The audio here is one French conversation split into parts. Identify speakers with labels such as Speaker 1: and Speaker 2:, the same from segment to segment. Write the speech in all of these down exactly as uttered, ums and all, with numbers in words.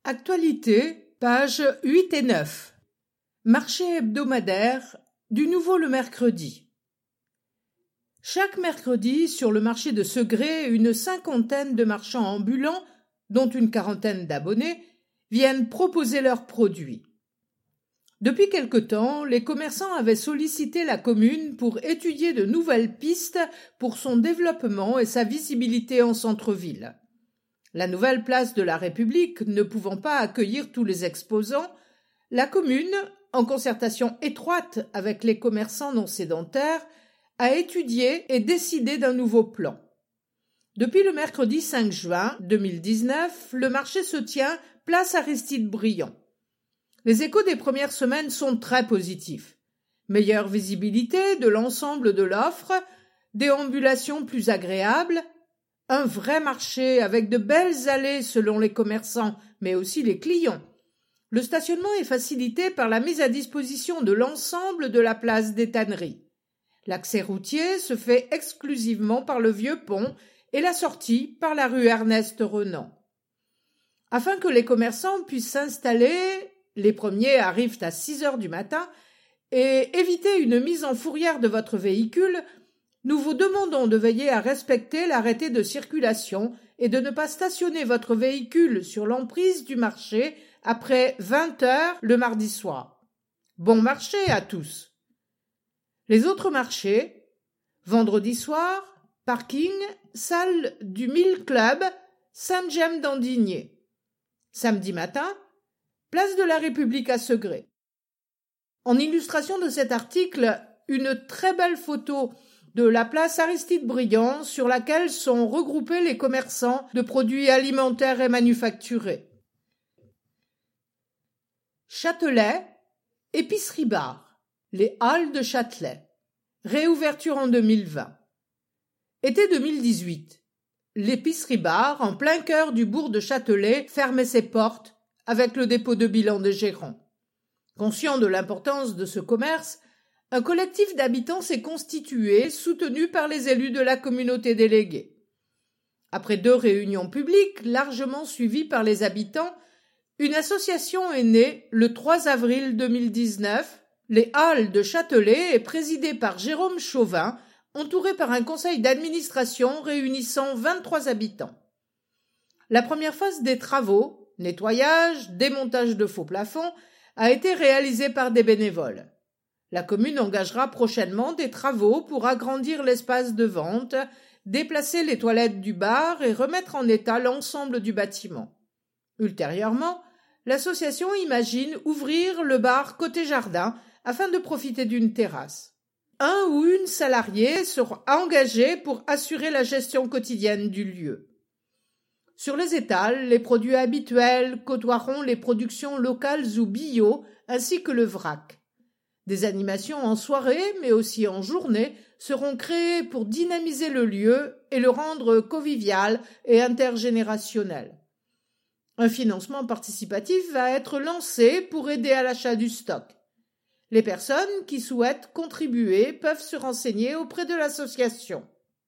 Speaker 1: Actualité, pages huit et neuf. Marché hebdomadaire, du nouveau le mercredi. Chaque mercredi, sur le marché de Segré, une cinquantaine de marchands ambulants, dont une quarantaine d'abonnés, viennent proposer leurs produits. Depuis quelque temps, les commerçants avaient sollicité la commune pour étudier de nouvelles pistes pour son développement et sa visibilité en centre-ville. La nouvelle place de la République ne pouvant pas accueillir tous les exposants, la commune, en concertation étroite avec les commerçants non sédentaires, a étudié et décidé d'un nouveau plan. Depuis le mercredi cinq juin deux mille dix-neuf, le marché se tient place Aristide-Briand. Les échos des premières semaines sont très positifs. Meilleure visibilité de l'ensemble de l'offre, déambulation plus agréable, un vrai marché avec de belles allées selon les commerçants, mais aussi les clients. Le stationnement est facilité par la mise à disposition de l'ensemble de la place des tanneries. L'accès routier se fait exclusivement par le vieux pont et la sortie par la rue Ernest-Renan. Afin que les commerçants puissent s'installer, les premiers arrivent à six heures du matin, et éviter une mise en fourrière de votre véhicule, nous vous demandons de veiller à respecter l'arrêté de circulation et de ne pas stationner votre véhicule sur l'emprise du marché après vingt heures le mardi soir. Bon marché à tous. Les autres marchés, vendredi soir, parking, salle du Mille Club, Saint-Gemme-d'Andigné. Samedi matin, place de la République à Segré. En illustration de cet article, une très belle photo de la place Aristide-Briand sur laquelle sont regroupés les commerçants de produits alimentaires et manufacturés. Châtelet, épicerie bar, les Halles de Châtelet. Réouverture en deux mille vingt. Été deux mille dix-huit. L'épicerie bar, en plein cœur du bourg de Châtelet, fermait ses portes avec le dépôt de bilan des gérants. Conscient de l'importance de ce commerce, un collectif d'habitants s'est constitué, soutenu par les élus de la communauté déléguée. Après deux réunions publiques, largement suivies par les habitants, une association est née le trois avril deux mille dix-neuf. Les Halles de Châtelet est présidée par Jérôme Chauvin, entouré par un conseil d'administration réunissant vingt-trois habitants. La première phase des travaux, nettoyage, démontage de faux plafonds, a été réalisée par des bénévoles. La commune engagera prochainement des travaux pour agrandir l'espace de vente, déplacer les toilettes du bar et remettre en état l'ensemble du bâtiment. Ultérieurement, l'association imagine ouvrir le bar côté jardin afin de profiter d'une terrasse. Un ou une salariée sera engagée pour assurer la gestion quotidienne du lieu. Sur les étals, les produits habituels côtoieront les productions locales ou bio ainsi que le vrac. Des animations en soirée, mais aussi en journée, seront créées pour dynamiser le lieu et le rendre convivial et intergénérationnel. Un financement participatif va être lancé pour aider à l'achat du stock. Les personnes qui souhaitent contribuer peuvent se renseigner auprès de l'association.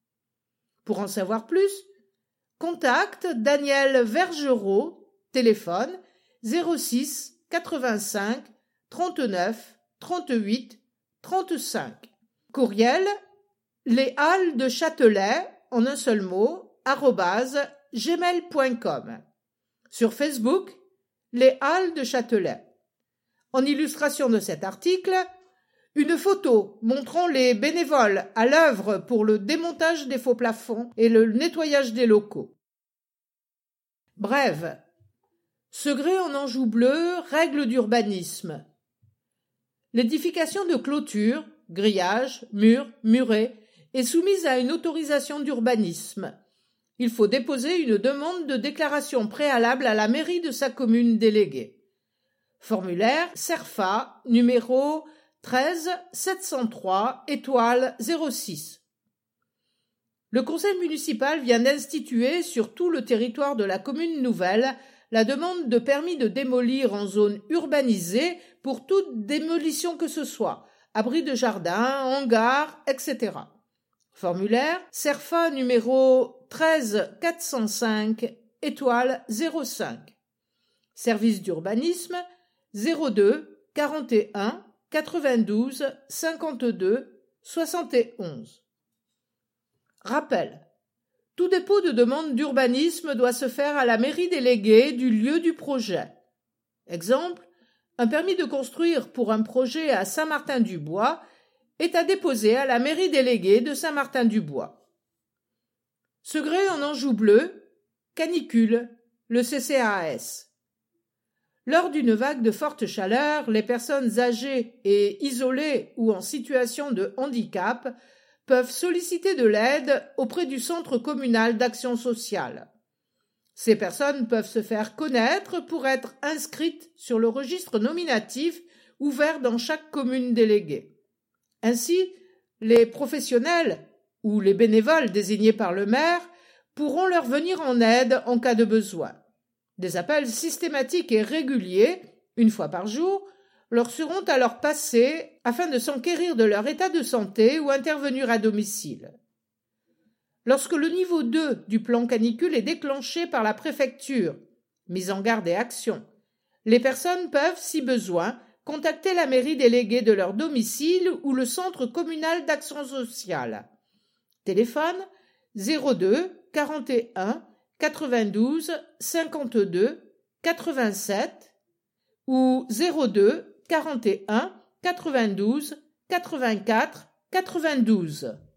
Speaker 1: Pour en savoir plus, contacte Daniel Vergerot, téléphone zéro six quatre-vingt-cinq trente-neuf trente-huit trente-cinq. Courriel les halles de Châtelet, en un seul mot, arobase gmail point com. Sur Facebook, les Halles de Châtelet. En illustration de cet article, une photo montrant les bénévoles à l'œuvre pour le démontage des faux plafonds et le nettoyage des locaux. Brève. Segré en Anjou bleu, règles d'urbanisme. L'édification de clôtures, grillages, murs, murets est soumise à une autorisation d'urbanisme. Il faut déposer une demande de déclaration préalable à la mairie de sa commune déléguée. Formulaire CERFA numéro treize sept cent trois étoile zéro six. Le conseil municipal vient d'instituer sur tout le territoire de la commune nouvelle la demande de permis de démolir en zone urbanisée pour toute démolition que ce soit, abri de jardin, hangar, et cetera. Formulaire CERFA numéro treize quatre cent cinq étoile zéro cinq. Service d'urbanisme zéro deux quarante et un quatre-vingt-douze cinquante-deux soixante et onze. Rappel. Tout dépôt de demande d'urbanisme doit se faire à la mairie déléguée du lieu du projet. Exemple, un permis de construire pour un projet à Saint-Martin-du-Bois est à déposer à la mairie déléguée de Saint-Martin-du-Bois. Segré en Anjou bleu, canicule, le C C A S. Lors d'une vague de forte chaleur, les personnes âgées et isolées ou en situation de handicap peuvent solliciter de l'aide auprès du Centre communal d'action sociale. Ces personnes peuvent se faire connaître pour être inscrites sur le registre nominatif ouvert dans chaque commune déléguée. Ainsi, les professionnels ou les bénévoles désignés par le maire pourront leur venir en aide en cas de besoin. Des appels systématiques et réguliers, une fois par jour, leur seront alors passés afin de s'enquérir de leur état de santé ou intervenir à domicile. Lorsque le niveau deux du plan canicule est déclenché par la préfecture, mise en garde et action, les personnes peuvent, si besoin, contacter la mairie déléguée de leur domicile ou le centre communal d'action sociale. Téléphone zéro deux quarante et un quatre-vingt-douze cinquante-deux quatre-vingt-sept ou zéro deux quarante et un quatre-vingt-douze quatre-vingt-quatre quatre-vingt-douze.